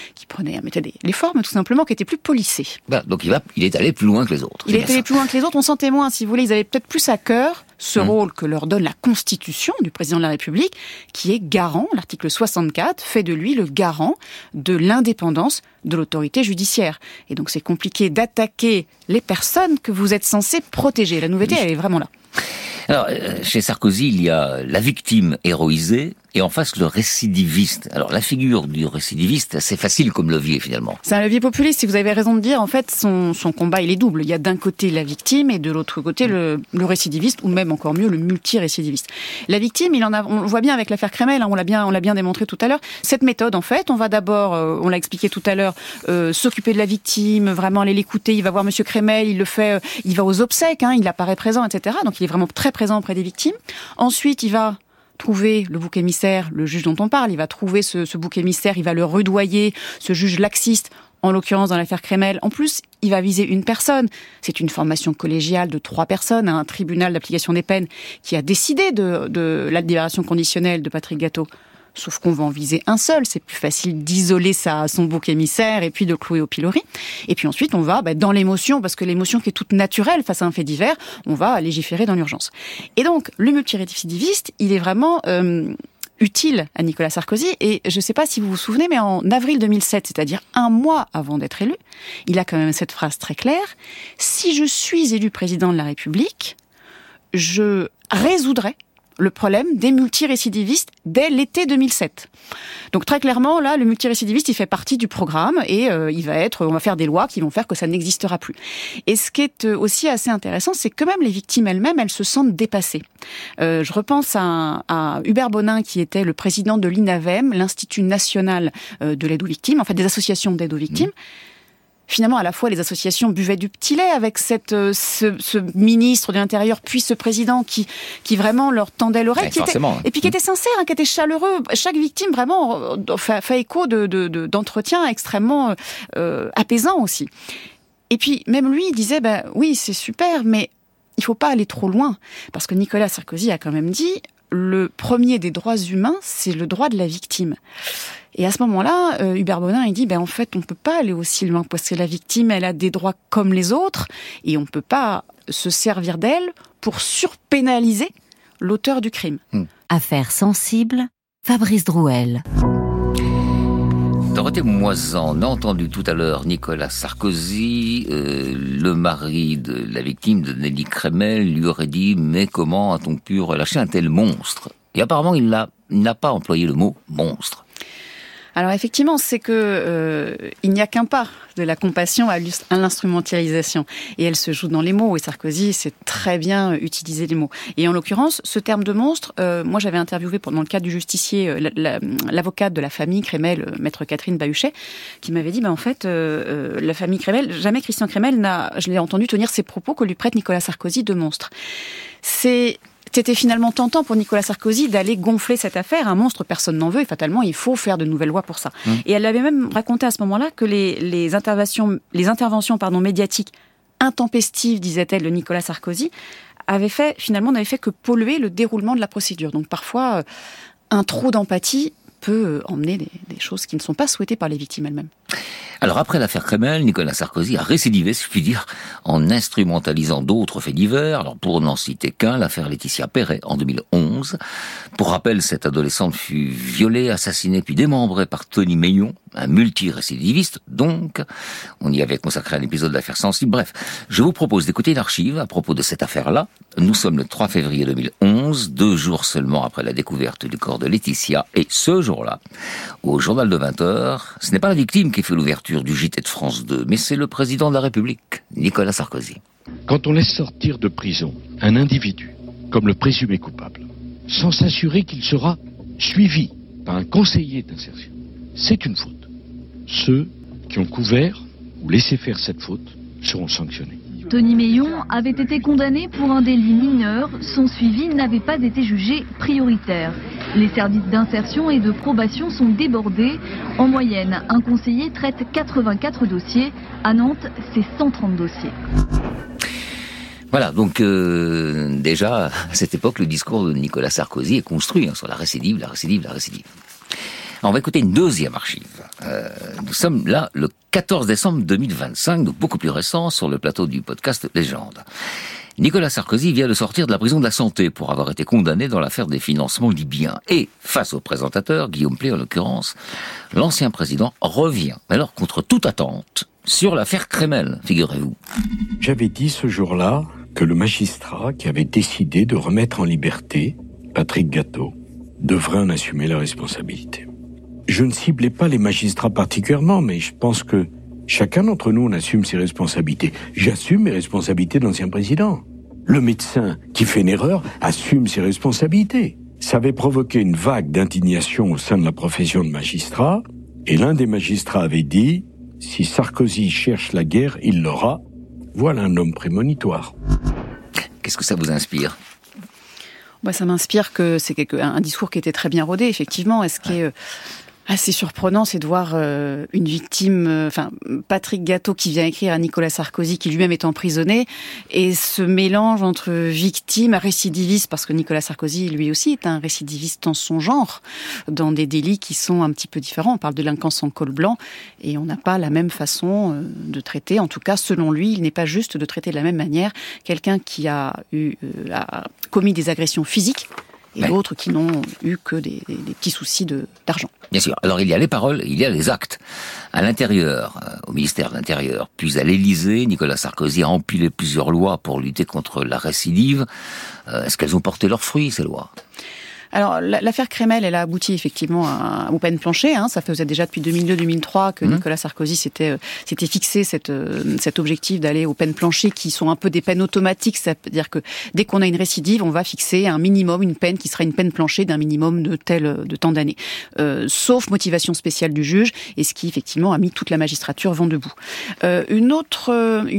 les formes, tout simplement, qui étaient plus polissées. Donc il est allé plus loin que les autres. Il est allé plus loin que les autres. On s'en témoigne, si vous voulez. Ils avaient peut-être plus à cœur ce rôle que leur donne la Constitution du président de la République, qui est garant, l'article 64 fait de lui le garant de l'indépendance de l'autorité judiciaire. Et donc c'est compliqué d'attaquer les personnes que vous êtes censés protéger. La nouveauté, elle est vraiment là. Alors, chez Sarkozy, il y a la victime héroïsée et en face le récidiviste. Alors, la figure du récidiviste, c'est facile comme levier, finalement. C'est un levier populiste, si vous avez raison de dire. En fait, son combat, il est double. Il y a d'un côté la victime et de l'autre côté le récidiviste, ou même encore mieux, le multirécidiviste. La victime, on le voit bien avec l'affaire Kremel, on l'a bien démontré tout à l'heure. Cette méthode, en fait, on va d'abord, on l'a expliqué tout à l'heure, s'occuper de la victime, vraiment aller l'écouter. Il va voir Monsieur Kremel, il le fait, il va aux obsèques, il apparaît présent, etc. Donc, il est vraiment très présent auprès des victimes. Ensuite, il va trouver le bouc émissaire, le juge dont on parle, il va trouver ce bouc émissaire, il va le rudoyer, ce juge laxiste, en l'occurrence dans l'affaire Kremel. En plus, il va viser une personne. C'est une formation collégiale de 3 personnes, un tribunal d'application des peines qui a décidé de la libération conditionnelle de Patrick Gateau. Sauf qu'on va en viser un seul, c'est plus facile d'isoler son bouc émissaire et puis de clouer au pilori. Et puis ensuite, on va, dans l'émotion, parce que l'émotion qui est toute naturelle face à un fait divers, on va légiférer dans l'urgence. Et donc, le multirécidiviste, il est vraiment utile à Nicolas Sarkozy. Et je ne sais pas si vous vous souvenez, mais en avril 2007, c'est-à-dire un mois avant d'être élu, il a quand même cette phrase très claire. « Si je suis élu président de la République, je résoudrai le problème des multirécidivistes dès l'été 2007. » Donc très clairement, là, le multirécidiviste, il fait partie du programme et on va faire des lois qui vont faire que ça n'existera plus. Et ce qui est aussi assez intéressant, c'est que même les victimes elles-mêmes, elles se sentent dépassées. Je repense à Hubert Bonin, qui était le président de l'INAVEM, l'Institut national de l'aide aux victimes, en fait des associations d'aide aux victimes. Finalement, à la fois, les associations buvaient du petit lait avec ce ministre de l'Intérieur, puis ce président qui vraiment leur tendait l'oreille, et puis qui était sincère, qui était chaleureux. Chaque victime, vraiment, fait écho d'entretiens extrêmement apaisants aussi. Et puis, même lui, il disait, oui, c'est super, mais il faut pas aller trop loin. Parce que Nicolas Sarkozy a quand même dit, le premier des droits humains, c'est le droit de la victime. Et à ce moment-là, Hubert Bonin, il dit, en fait, on peut pas aller aussi loin, parce que la victime, elle a des droits comme les autres, et on peut pas se servir d'elle pour surpénaliser l'auteur du crime. Affaire sensible, Fabrice Drouel. Dorothée Moisan, on a entendu tout à l'heure Nicolas Sarkozy, le mari de la victime de Nelly Kremel, lui aurait dit « Mais comment a-t-on pu relâcher un tel monstre ?» Et apparemment, il n'a pas employé le mot « monstre ». Alors effectivement, c'est que il n'y a qu'un pas de la compassion à l'instrumentalisation. Et elle se joue dans les mots. Et Sarkozy sait très bien utiliser les mots. Et en l'occurrence, ce terme de monstre, moi j'avais interviewé pendant le cas du justicier l'avocate de la famille Kremel, maître Catherine Bahuchet, qui m'avait dit, en fait, la famille Kremel, jamais Christian Kremel je l'ai entendu tenir ces propos que lui prête Nicolas Sarkozy de monstre. C'était finalement tentant pour Nicolas Sarkozy d'aller gonfler cette affaire. Un monstre, personne n'en veut, et fatalement, il faut faire de nouvelles lois pour ça. Et elle avait même raconté à ce moment-là que les interventions médiatiques intempestives, disait-elle, de Nicolas Sarkozy, n'avaient fait que polluer le déroulement de la procédure. Donc parfois, un trop d'empathie peut emmener des choses qui ne sont pas souhaitées par les victimes elles-mêmes. Alors après l'affaire Kremel, Nicolas Sarkozy a récidivé, si je puis dire, en instrumentalisant d'autres faits divers. Alors pour n'en citer qu'un, l'affaire Laetitia Perret en 2011. Pour rappel, cette adolescente fut violée, assassinée puis démembrée par Tony Meillon, un multirécidiviste donc. On y avait consacré un épisode d'affaire sensible. Bref, je vous propose d'écouter une archive à propos de cette affaire-là. Nous sommes le 3 février 2011, 2 jours seulement après la découverte du corps de Laetitia. Et ce jour-là, au journal de 20h, ce n'est pas la victime qui fait l'ouverture du JT de France 2, mais c'est le président de la République, Nicolas Sarkozy. Quand on laisse sortir de prison un individu, comme le présumé coupable, sans s'assurer qu'il sera suivi par un conseiller d'insertion, c'est une faute. Ceux qui ont couvert ou laissé faire cette faute seront sanctionnés. Tony Meillon avait été condamné pour un délit mineur. Son suivi n'avait pas été jugé prioritaire. Les services d'insertion et de probation sont débordés. En moyenne, un conseiller traite 84 dossiers. À Nantes, c'est 130 dossiers. Voilà, donc déjà, à cette époque, le discours de Nicolas Sarkozy est construit sur la récidive. Alors, on va écouter une deuxième archive. Nous sommes là le 14 décembre 2025, donc beaucoup plus récent, sur le plateau du podcast Légende. Nicolas Sarkozy vient de sortir de la prison de la Santé pour avoir été condamné dans l'affaire des financements libyens. Et, face au présentateur, Guillaume Pley en l'occurrence, l'ancien président revient, alors contre toute attente, sur l'affaire Kremel, figurez-vous. J'avais dit ce jour-là que le magistrat qui avait décidé de remettre en liberté Patrick Gateau devrait en assumer la responsabilité. Je ne ciblais pas les magistrats particulièrement, mais je pense que chacun d'entre nous, on assume ses responsabilités. J'assume mes responsabilités d'ancien président. Le médecin qui fait une erreur assume ses responsabilités. Ça avait provoqué une vague d'indignation au sein de la profession de magistrat, et l'un des magistrats avait dit « Si Sarkozy cherche la guerre, il l'aura. Voilà un homme prémonitoire. » Qu'est-ce que ça vous inspire ? Ça m'inspire que c'est un discours qui était très bien rodé, effectivement. Et ce qui est assez surprenant, c'est de voir une victime, Patrick Gateau qui vient écrire à Nicolas Sarkozy, qui lui-même est emprisonné, et ce mélange entre victime, récidiviste, parce que Nicolas Sarkozy, lui aussi, est un récidiviste en son genre, dans des délits qui sont un petit peu différents. On parle de délinquance en col blanc, et on n'a pas la même façon de traiter. En tout cas, selon lui, il n'est pas juste de traiter de la même manière quelqu'un qui a commis des agressions physiques, et d'autres qui n'ont eu que des petits soucis d'argent. Bien sûr. Alors il y a les paroles, il y a les actes. À l'intérieur, au ministère de l'Intérieur, puis à l'Élysée, Nicolas Sarkozy a empilé plusieurs lois pour lutter contre la récidive. Est-ce qu'elles ont porté leurs fruits, ces lois ? Alors, l'affaire Kremel, elle a abouti effectivement aux peines planchées. Ça faisait déjà depuis 2002-2003 que Nicolas Sarkozy s'était fixé cet objectif d'aller aux peines planchées, qui sont un peu des peines automatiques. C'est-à-dire que dès qu'on a une récidive, on va fixer un minimum, une peine qui sera une peine planchée d'un minimum de temps d'années. Sauf motivation spéciale du juge, et ce qui effectivement a mis toute la magistrature vent debout. Une autre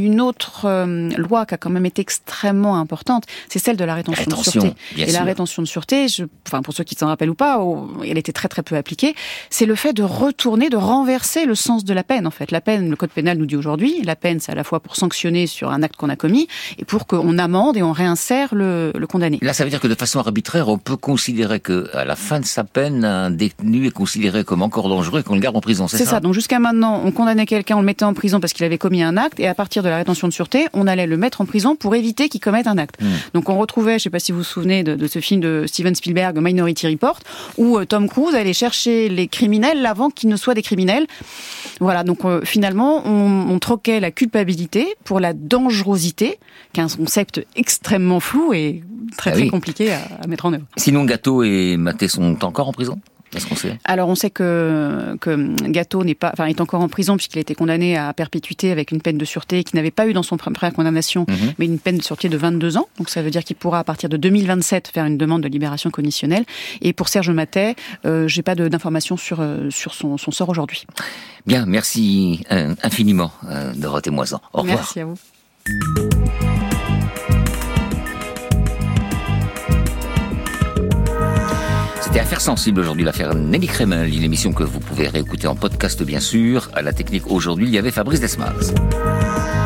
loi qui a quand même été extrêmement importante, c'est celle de la rétention de sûreté. Et la rétention de sûreté, pour ceux qui s'en rappellent ou pas, elle était très très peu appliquée, c'est le fait de renverser le sens de la peine, en fait. La peine, le code pénal nous dit aujourd'hui, la peine, c'est à la fois pour sanctionner sur un acte qu'on a commis, et pour qu'on amende et on réinsère le condamné. Là, ça veut dire que de façon arbitraire, on peut considérer que à la fin de sa peine, un détenu est considéré comme encore dangereux et qu'on le garde en prison, c'est ça ? Donc jusqu'à maintenant, on condamnait quelqu'un, on le mettait en prison parce qu'il avait commis un acte, et à partir de la rétention de sûreté, on allait le mettre en prison pour éviter qu'il commette un acte. Donc on retrouvait, je ne sais pas si vous vous souvenez de ce film de Steven Spielberg, Minority Report, où Tom Cruise allait chercher les criminels avant qu'ils ne soient des criminels. Voilà, donc finalement, on troquait la culpabilité pour la dangerosité, qui est un concept extrêmement flou et très compliqué à mettre en œuvre. Sinon, Gateau et Maté sont encore en prison ? Est-ce qu'on sait ? Alors on sait que Gateau est encore en prison puisqu'il a été condamné à perpétuité avec une peine de sûreté qu'il n'avait pas eu dans son première condamnation, mais une peine de sûreté de 22 ans. Donc ça veut dire qu'il pourra à partir de 2027 faire une demande de libération conditionnelle. Et pour Serge Matet, j'ai pas d'informations sur son sort aujourd'hui. Bien, merci infiniment Dorothée Moisan. Au revoir. Merci à vous. C'était Affaires sensibles aujourd'hui, l'affaire Nelly Kremel, une émission que vous pouvez réécouter en podcast bien sûr. À la technique aujourd'hui, il y avait Fabrice Desmas.